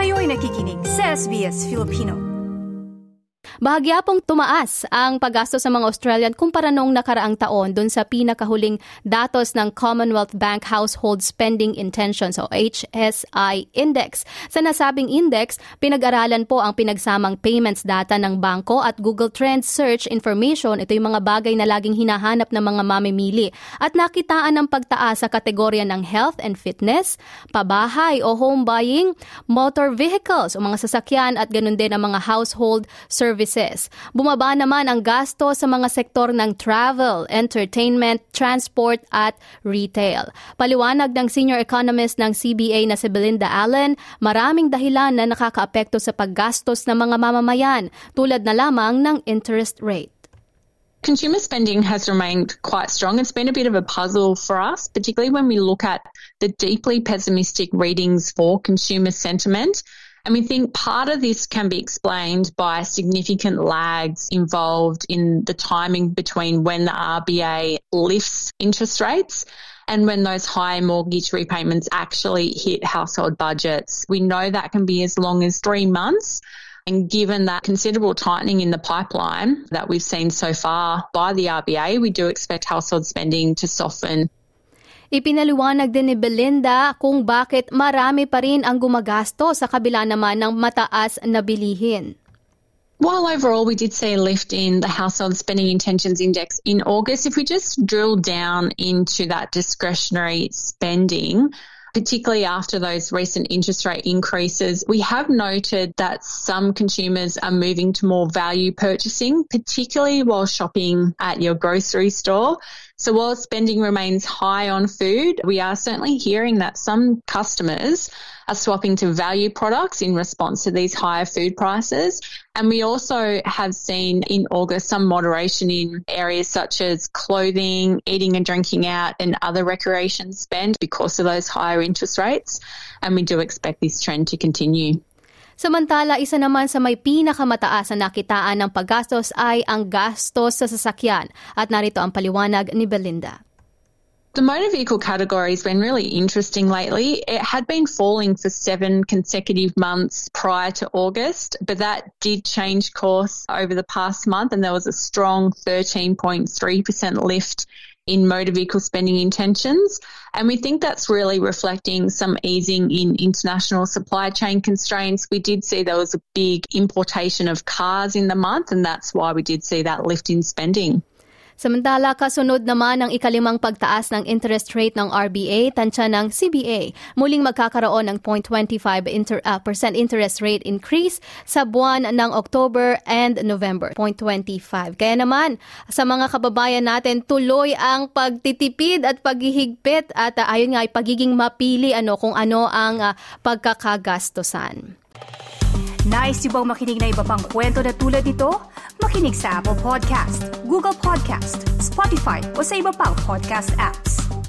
Kayo'y nakikinig sa SBS Filipino. Bahagya pong tumaas ang paggasto sa mga Australian kumpara noong nakaraang taon dun sa pinakahuling datos ng Commonwealth Bank Household Spending Intentions o HSI Index. Sa nasabing index, pinag-aralan po ang pinagsamang payments data ng bangko at Google Trends search information. Ito yung mga bagay na laging hinahanap ng mga mamimili. At nakitaan ng pagtaas sa kategorya ng health and fitness, pabahay o home buying, motor vehicles o mga sasakyan at ganun din ang mga household services. Bumaba naman ang gasto sa mga sektor ng travel, entertainment, transport at retail. Paliwanag ng senior economist ng CBA na si Belinda Allen, maraming dahilan na nakakaapekto sa paggastos ng mga mamamayan, tulad na lamang ng interest rate. Consumer spending has remained quite strong. It's been a bit of a puzzle for us, particularly when we look at the deeply pessimistic readings for consumer sentiment. And we think part of this can be explained by significant lags involved in the timing between when the RBA lifts interest rates and when those high mortgage repayments actually hit household budgets. We know that can be as long as 3 months. And given that considerable tightening in the pipeline that we've seen so far by the RBA, we do expect household spending to soften. Ipinaliwanag din ni Belinda kung bakit marami pa rin ang gumagastos sa kabila naman ng mataas na bilihin. While overall we did see a lift in the Household Spending Intentions Index in August, if we just drill down into that discretionary spending, particularly after those recent interest rate increases, we have noted that some consumers are moving to more value purchasing, particularly while shopping at your grocery store. So while spending remains high on food, we are certainly hearing that some customers are swapping to value products in response to these higher food prices. And we also have seen in August some moderation in areas such as clothing, eating and drinking out and other recreation spend because of those higher interest rates. And we do expect this trend to continue. Samantala, isa naman sa may pinakamataas na nakitaan ng paggastos ay ang gastos sa sasakyan. At narito ang paliwanag ni Belinda. The motor vehicle category has been really interesting lately. It had been falling for 7 consecutive months prior to August, but that did change course over the past month and there was a strong 13.3% lift in motor vehicle spending intentions. And we think that's really reflecting some easing in international supply chain constraints. We did see there was a big importation of cars in the month, and that's why we did see that lift in spending. Samantala, kasunod naman ang ikalimang pagtaas ng interest rate ng RBA, tansya ng CBA. Muling magkakaroon ng 0.25% interest rate increase sa buwan ng October and November, 0.25. Kaya naman, sa mga kababayan natin, tuloy ang pagtitipid at paghihigpit at ayun nga, pagiging mapili kung ano ang pagkakagastosan. Nice yung bang makinig na iba pang kwento na tulad ito? Makinig sa Apple Podcast, Google Podcast, Spotify o sa iba pang podcast apps.